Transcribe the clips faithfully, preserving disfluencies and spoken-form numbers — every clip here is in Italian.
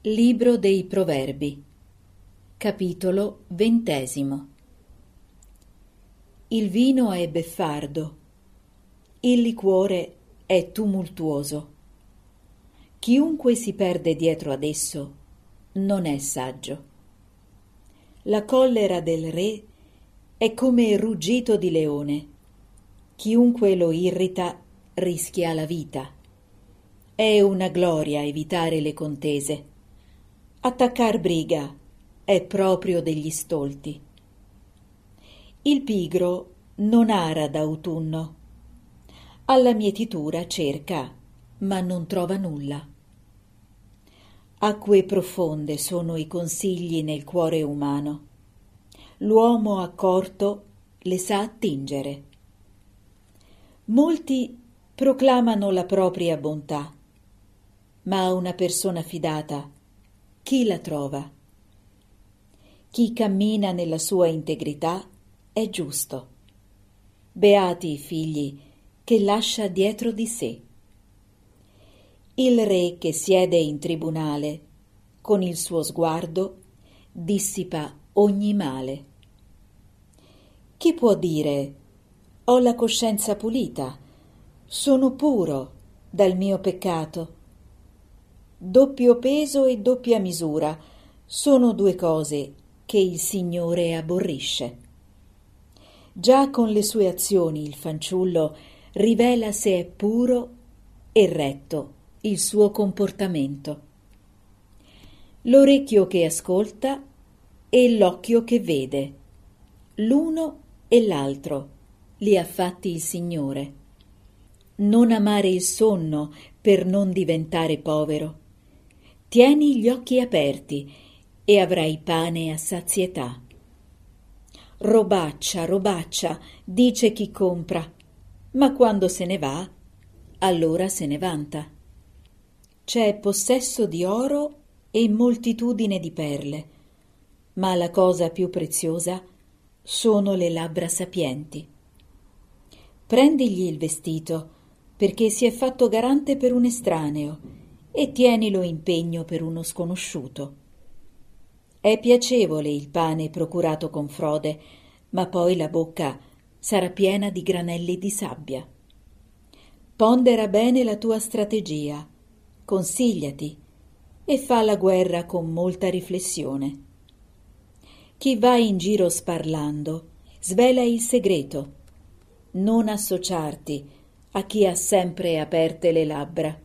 Libro dei Proverbi, capitolo ventesimo. Il vino è beffardo, il liquore è tumultuoso. Chiunque si perde dietro ad esso non è saggio. La collera del re è come il ruggito di leone. Chiunque lo irrita rischia la vita. È una gloria evitare le contese. Attaccar briga è proprio degli stolti. Il pigro non ara d'autunno. Alla mietitura cerca, ma non trova nulla. Acque profonde sono i consigli nel cuore umano. L'uomo accorto le sa attingere. Molti proclamano la propria bontà, ma una persona fidata chi la trova? Chi cammina nella sua integrità è giusto. Beati i figli che lascia dietro di sé. Il re che siede in tribunale, con il suo sguardo, dissipa ogni male. Chi può dire: ho la coscienza pulita, sono puro dal mio peccato? Doppio peso e doppia misura sono due cose che il Signore aborrisce. Già con le sue azioni il fanciullo rivela se è puro e retto il suo comportamento. L'orecchio che ascolta e l'occhio che vede, l'uno e l'altro li ha fatti il Signore. Non amare il sonno per non diventare povero. Tieni gli occhi aperti e avrai pane a sazietà. Robaccia, robaccia, dice chi compra, ma quando se ne va, allora se ne vanta. C'è possesso di oro e moltitudine di perle, ma la cosa più preziosa sono le labbra sapienti. Prendigli il vestito, perché si è fatto garante per un estraneo, e tienilo in pegno per uno sconosciuto. È piacevole il pane procurato con frode, ma poi la bocca sarà piena di granelli di sabbia. Pondera bene la tua strategia, consigliati e fa la guerra con molta riflessione. Chi va in giro sparlando svela il segreto. Non associarti a chi ha sempre aperte le labbra.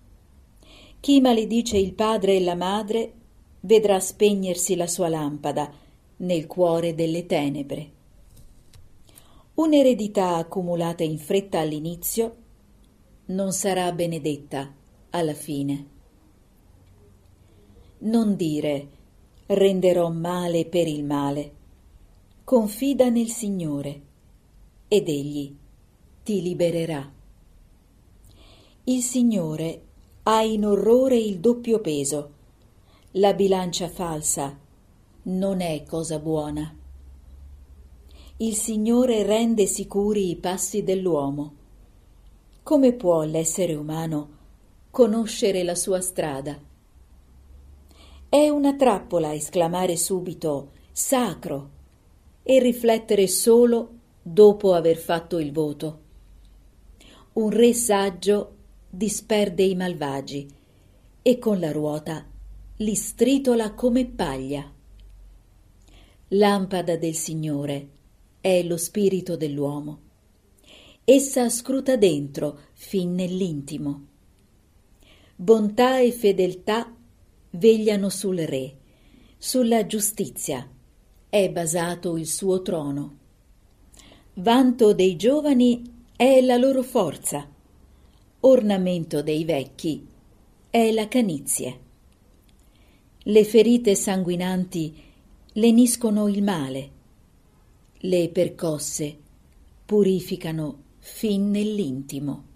Chi maledice il padre e la madre vedrà spegnersi la sua lampada nel cuore delle tenebre. Un'eredità accumulata in fretta all'inizio non sarà benedetta alla fine. Non dire: renderò male per il male. Confida nel Signore ed Egli ti libererà. Il Signore ha in orrore il doppio peso. La bilancia falsa non è cosa buona. Il Signore rende sicuri i passi dell'uomo. Come può l'essere umano conoscere la sua strada? È una trappola esclamare subito «sacro» e riflettere solo dopo aver fatto il voto. Un re saggio disperde i malvagi e con la ruota li stritola come paglia. Lampada del Signore è lo spirito dell'uomo. Essa scruta dentro fin nell'intimo. Bontà e fedeltà vegliano sul re, sulla giustizia è basato il suo trono. Vanto dei giovani è la loro forza, ornamento dei vecchi è la canizie. Le ferite sanguinanti leniscono il male, le percosse purificano fin nell'intimo.